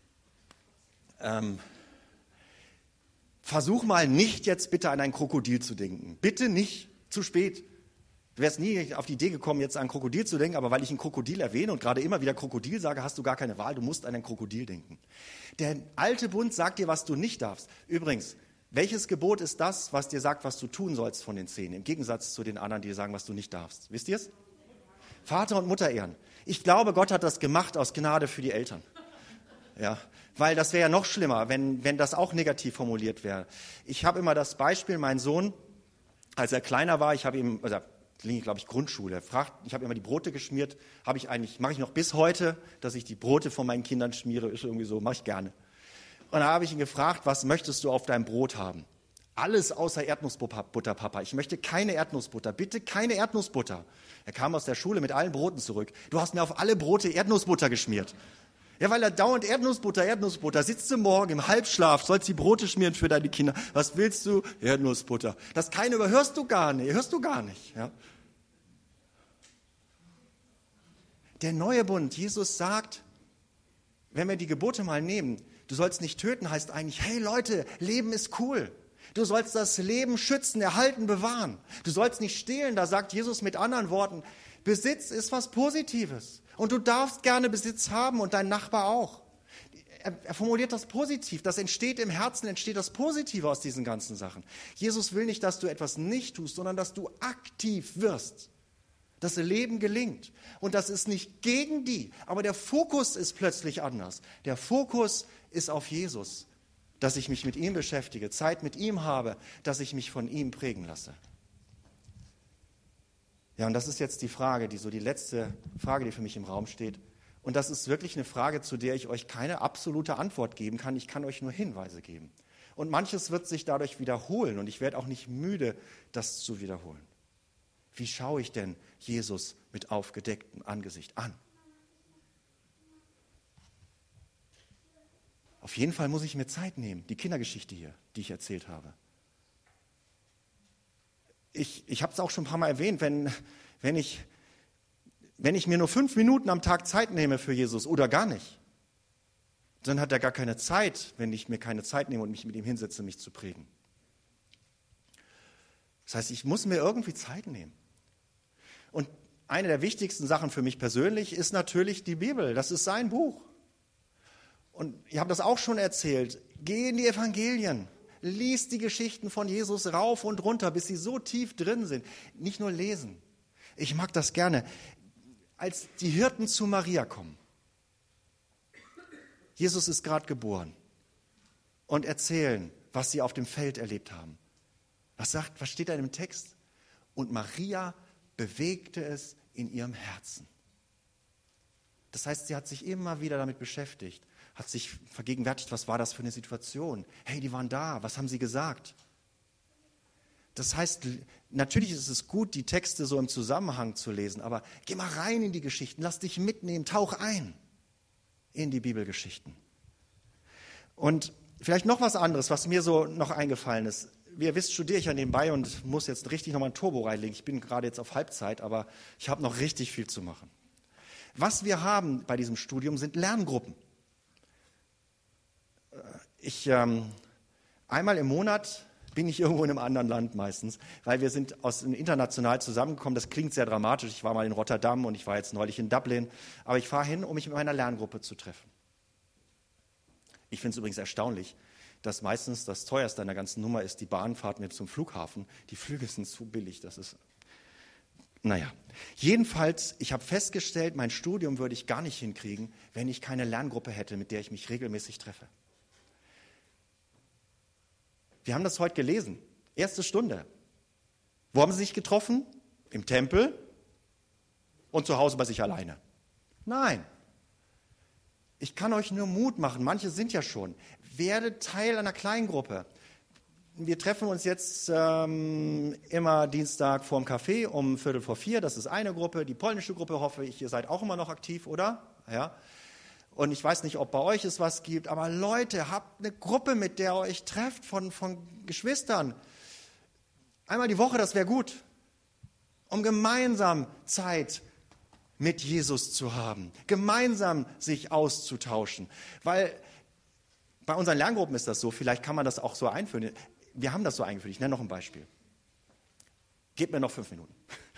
versuch mal nicht jetzt bitte an ein Krokodil zu denken. Bitte nicht, zu spät. Du wärst nie auf die Idee gekommen, jetzt an ein Krokodil zu denken, aber weil ich ein Krokodil erwähne und gerade immer wieder Krokodil sage, hast du gar keine Wahl, du musst an ein Krokodil denken. Der alte Bund sagt dir, was du nicht darfst. Übrigens, welches Gebot ist das, was dir sagt, was du tun sollst von den 10, im Gegensatz zu den anderen, die dir sagen, was du nicht darfst? Wisst ihr es? Vater und Mutter ehren. Ich glaube, Gott hat das gemacht aus Gnade für die Eltern. Ja, weil das wäre ja noch schlimmer, wenn das auch negativ formuliert wäre. Ich habe immer das Beispiel, mein Sohn, als er kleiner war, ich habe ihm, glaube ich, Grundschule, ich habe immer die Brote geschmiert, mache ich noch bis heute, dass ich die Brote von meinen Kindern schmiere, ist irgendwie so, mache ich gerne. Und da habe ich ihn gefragt, was möchtest du auf deinem Brot haben? Alles außer Erdnussbutter, Papa. Ich möchte keine Erdnussbutter, bitte keine Erdnussbutter. Er kam aus der Schule mit allen Broten zurück. Du hast mir auf alle Brote Erdnussbutter geschmiert. Ja, weil er dauernd Erdnussbutter, sitzt du morgen im Halbschlaf, sollst die Brote schmieren für deine Kinder. Was willst du? Erdnussbutter. Das keine hörst du gar nicht. Ja. Der neue Bund, Jesus sagt, wenn wir die Gebote mal nehmen, du sollst nicht töten, heißt eigentlich, hey Leute, Leben ist cool. Du sollst das Leben schützen, erhalten, bewahren. Du sollst nicht stehlen, da sagt Jesus mit anderen Worten, Besitz ist was Positives. Und du darfst gerne Besitz haben und dein Nachbar auch. Er formuliert das positiv. Das entsteht im Herzen, entsteht das Positive aus diesen ganzen Sachen. Jesus will nicht, dass du etwas nicht tust, sondern dass du aktiv wirst. Dass das Leben gelingt. Und das ist nicht gegen die, aber der Fokus ist plötzlich anders. Der Fokus ist auf Jesus. Dass ich mich mit ihm beschäftige, Zeit mit ihm habe, dass ich mich von ihm prägen lasse. Ja, und das ist jetzt die Frage, die letzte Frage, die für mich im Raum steht. Und das ist wirklich eine Frage, zu der ich euch keine absolute Antwort geben kann. Ich kann euch nur Hinweise geben. Und manches wird sich dadurch wiederholen und ich werde auch nicht müde, das zu wiederholen. Wie schaue ich denn Jesus mit aufgedecktem Angesicht an? Auf jeden Fall muss ich mir Zeit nehmen, die Kindergeschichte hier, die ich erzählt habe. Ich habe es auch schon ein paar Mal erwähnt, wenn ich mir nur 5 Minuten am Tag Zeit nehme für Jesus oder gar nicht, dann hat er gar keine Zeit, wenn ich mir keine Zeit nehme und mich mit ihm hinsetze, mich zu prägen. Das heißt, ich muss mir irgendwie Zeit nehmen. Und eine der wichtigsten Sachen für mich persönlich ist natürlich die Bibel. Das ist sein Buch. Und ich habe das auch schon erzählt. Geh in die Evangelien. Lies die Geschichten von Jesus rauf und runter, bis sie so tief drin sind. Nicht nur lesen. Ich mag das gerne. Als die Hirten zu Maria kommen. Jesus ist gerade geboren. Und erzählen, was sie auf dem Feld erlebt haben. Was steht da im Text? Und Maria bewegte es in ihrem Herzen. Das heißt, sie hat sich immer wieder damit beschäftigt, hat sich vergegenwärtigt, was war das für eine Situation? Hey, die waren da, was haben sie gesagt? Das heißt, natürlich ist es gut, die Texte so im Zusammenhang zu lesen, aber geh mal rein in die Geschichten, lass dich mitnehmen, tauch ein in die Bibelgeschichten. Und vielleicht noch was anderes, was mir so noch eingefallen ist. Wie ihr wisst, studiere ich ja nebenbei und muss jetzt richtig nochmal ein Turbo reinlegen. Ich bin gerade jetzt auf Halbzeit, aber ich habe noch richtig viel zu machen. Was wir haben bei diesem Studium sind Lerngruppen. Einmal im Monat bin ich irgendwo in einem anderen Land meistens, weil wir sind international zusammengekommen. Das klingt sehr dramatisch. Ich war mal in Rotterdam und ich war jetzt neulich in Dublin. Aber ich fahre hin, um mich mit meiner Lerngruppe zu treffen. Ich finde es übrigens erstaunlich, dass meistens das teuerste an der ganzen Nummer ist die Bahnfahrt mit zum Flughafen. Die Flüge sind zu billig, das ist... Naja, jedenfalls, ich habe festgestellt, mein Studium würde ich gar nicht hinkriegen, wenn ich keine Lerngruppe hätte, mit der ich mich regelmäßig treffe. Wir haben das heute gelesen, 1. Stunde. Wo haben sie sich getroffen? Im Tempel und zu Hause bei sich alleine. Nein. Ich kann euch nur Mut machen, manche sind ja schon. Werdet Teil einer Kleingruppe. Wir treffen uns jetzt immer Dienstag vorm Café um 3:45. Das ist eine Gruppe. Die polnische Gruppe, hoffe ich, ihr seid auch immer noch aktiv, oder? Ja. Und ich weiß nicht, ob bei euch es was gibt, aber Leute, habt eine Gruppe, mit der ihr euch trefft von Geschwistern. Einmal die Woche, das wäre gut, um gemeinsam Zeit mit Jesus zu haben, gemeinsam sich auszutauschen. Weil bei unseren Lerngruppen ist das so, vielleicht kann man das auch so einführen. Wir haben das so eingeführt, ich nenne noch ein Beispiel. Gebt mir noch 5 Minuten.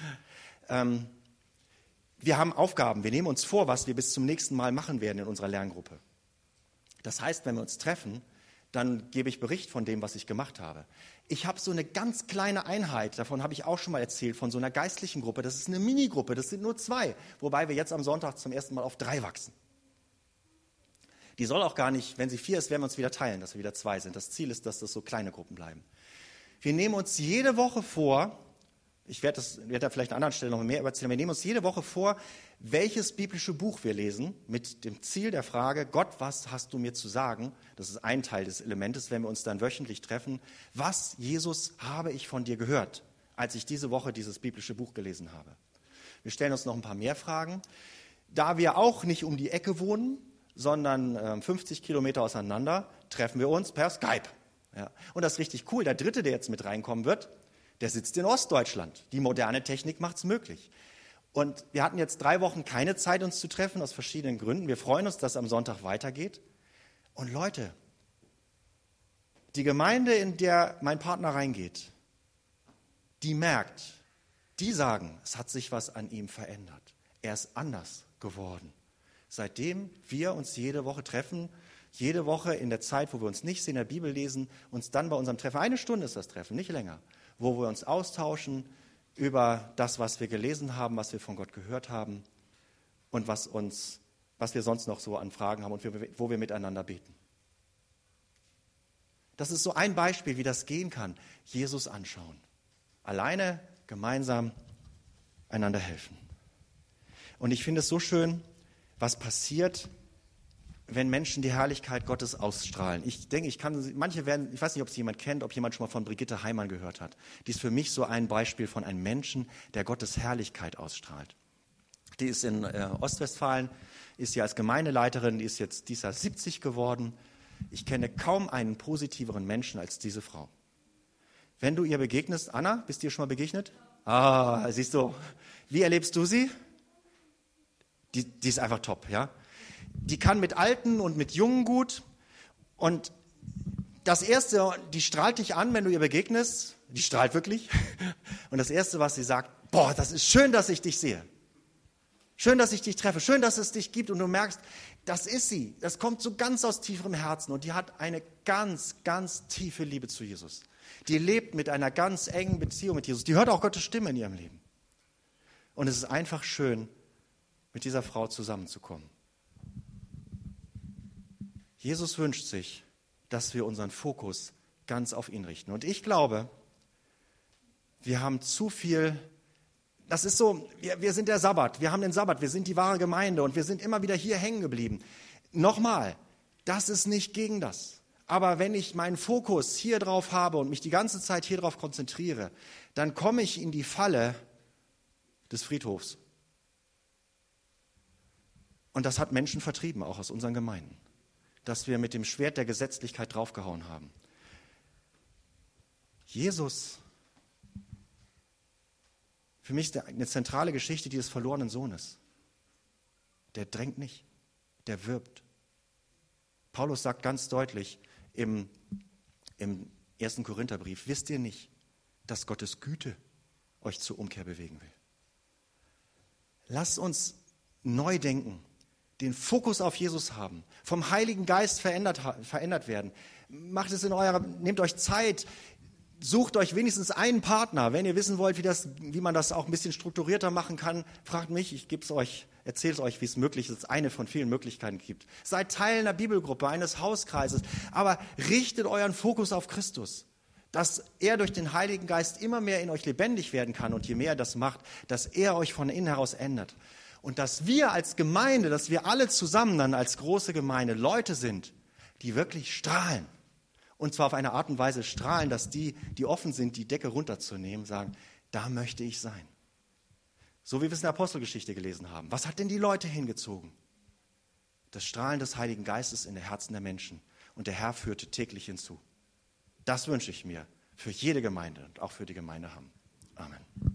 Wir haben Aufgaben, wir nehmen uns vor, was wir bis zum nächsten Mal machen werden in unserer Lerngruppe. Das heißt, wenn wir uns treffen, dann gebe ich Bericht von dem, was ich gemacht habe. Ich habe so eine ganz kleine Einheit, davon habe ich auch schon mal erzählt, von so einer geistlichen Gruppe. Das ist eine Minigruppe, das sind nur 2, wobei wir jetzt am Sonntag zum ersten Mal auf 3 wachsen. Die soll auch gar nicht, wenn sie 4 ist, werden wir uns wieder teilen, dass wir wieder 2 sind. Das Ziel ist, dass das so kleine Gruppen bleiben. Wir nehmen uns jede Woche vor, ich werde da vielleicht an anderen Stellen noch mehr erzählen, wir nehmen uns jede Woche vor, welches biblische Buch wir lesen, mit dem Ziel der Frage, Gott, was hast du mir zu sagen? Das ist ein Teil des Elementes, wenn wir uns dann wöchentlich treffen. Was, Jesus, habe ich von dir gehört, als ich diese Woche dieses biblische Buch gelesen habe? Wir stellen uns noch ein paar mehr Fragen. Da wir auch nicht um die Ecke wohnen, sondern 50 Kilometer auseinander, treffen wir uns per Skype. Ja. Und das ist richtig cool. Der dritte, der jetzt mit reinkommen wird, der sitzt in Ostdeutschland. Die moderne Technik macht es möglich. Und wir hatten jetzt 3 Wochen keine Zeit, uns zu treffen, aus verschiedenen Gründen. Wir freuen uns, dass es am Sonntag weitergeht. Und Leute, die Gemeinde, in der mein Partner reingeht, die merkt, die sagen, es hat sich was an ihm verändert. Er ist anders geworden. Seitdem wir uns jede Woche treffen, jede Woche in der Zeit, wo wir uns nicht sehen, in der Bibel lesen, uns dann bei unserem Treffen, 1 Stunde ist das Treffen, nicht länger, wo wir uns austauschen über das, was wir gelesen haben, was wir von Gott gehört haben und was wir sonst noch so an Fragen haben und wo wir miteinander beten. Das ist so ein Beispiel, wie das gehen kann. Jesus anschauen. Alleine, gemeinsam einander helfen. Und ich finde es so schön, was passiert, wenn Menschen die Herrlichkeit Gottes ausstrahlen. Ich denke, ich weiß nicht, ob es jemand kennt, ob jemand schon mal von Brigitte Heimann gehört hat. Die ist für mich so ein Beispiel von einem Menschen, der Gottes Herrlichkeit ausstrahlt. Die ist in Ostwestfalen, ist ja als Gemeindeleiterin, die ist jetzt dieses Jahr 70 geworden. Ich kenne kaum einen positiveren Menschen als diese Frau. Wenn du ihr begegnest, Anna, bist du ihr schon mal begegnet? Ah, siehst du. Wie erlebst du sie? Die ist einfach top, ja. Die kann mit Alten und mit Jungen gut. Und das Erste, die strahlt dich an, wenn du ihr begegnest. Die strahlt wirklich. Und das Erste, was sie sagt, boah, das ist schön, dass ich dich sehe. Schön, dass ich dich treffe. Schön, dass es dich gibt. Und du merkst, das ist sie. Das kommt so ganz aus tieferem Herzen. Und die hat eine ganz, ganz tiefe Liebe zu Jesus. Die lebt mit einer ganz engen Beziehung mit Jesus. Die hört auch Gottes Stimme in ihrem Leben. Und es ist einfach schön, mit dieser Frau zusammenzukommen. Jesus wünscht sich, dass wir unseren Fokus ganz auf ihn richten. Und ich glaube, wir haben zu viel, das ist so, wir sind der Sabbat, wir haben den Sabbat, wir sind die wahre Gemeinde und wir sind immer wieder hier hängen geblieben. Nochmal, das ist nicht gegen das. Aber wenn ich meinen Fokus hier drauf habe und mich die ganze Zeit hier drauf konzentriere, dann komme ich in die Falle des Friedhofs. Und das hat Menschen vertrieben, auch aus unseren Gemeinden, dass wir mit dem Schwert der Gesetzlichkeit draufgehauen haben. Jesus, für mich ist eine zentrale Geschichte die des verlorenen Sohnes. Der drängt nicht, der wirbt. Paulus sagt ganz deutlich im 1. Korintherbrief, wisst ihr nicht, dass Gottes Güte euch zur Umkehr bewegen will? Lasst uns neu denken, den Fokus auf Jesus haben, vom Heiligen Geist verändert werden. Nehmt euch Zeit, sucht euch wenigstens einen Partner. Wenn ihr wissen wollt, wie man das auch ein bisschen strukturierter machen kann, fragt mich, ich erzähle es euch, wie es möglich ist, eine von vielen Möglichkeiten gibt. Seid Teil einer Bibelgruppe, eines Hauskreises, aber richtet euren Fokus auf Christus, dass er durch den Heiligen Geist immer mehr in euch lebendig werden kann und je mehr er das macht, dass er euch von innen heraus ändert. Und dass wir als Gemeinde, dass wir alle zusammen dann als große Gemeinde Leute sind, die wirklich strahlen. Und zwar auf eine Art und Weise strahlen, dass die offen sind, die Decke runterzunehmen, sagen, da möchte ich sein. So wie wir es in der Apostelgeschichte gelesen haben. Was hat denn die Leute hingezogen? Das Strahlen des Heiligen Geistes in den Herzen der Menschen. Und der Herr führte täglich hinzu. Das wünsche ich mir für jede Gemeinde und auch für die Gemeinde Hamm. Amen.